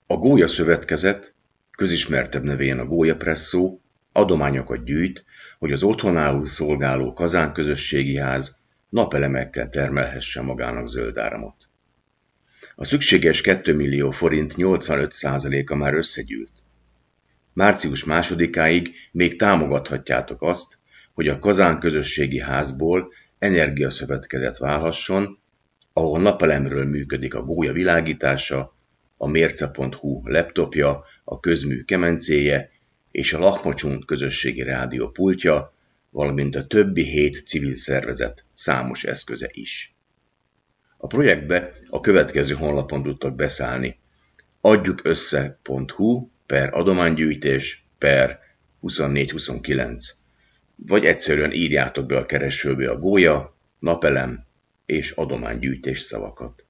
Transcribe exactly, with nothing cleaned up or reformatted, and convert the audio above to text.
A Gólya Szövetkezet, közismertebb nevén a Gólya Presszó, adományokat gyűjt, hogy az otthonául szolgáló kazánközösségi ház napelemekkel termelhesse magának zöld áramot. A szükséges két millió forint nyolcvanöt százaléka már összegyűlt. Március másodikáig még támogathatjátok azt, hogy a kazánközösségi házból energiaszövetkezet válhasson, ahol napelemről működik a gólya világítása, a mérce pont hu laptopja, a közmű kemencéje és a Lachmocsunk közösségi rádió pultja, valamint a többi hét civil szervezet számos eszköze is. A projektbe a következő honlapon tudtok beszállni: adjukössze pont hu per adománygyűjtés per huszonnégy huszonkilenc, vagy egyszerűen írjátok be a keresőbe a gólya, napelem és adománygyűjtés szavakat.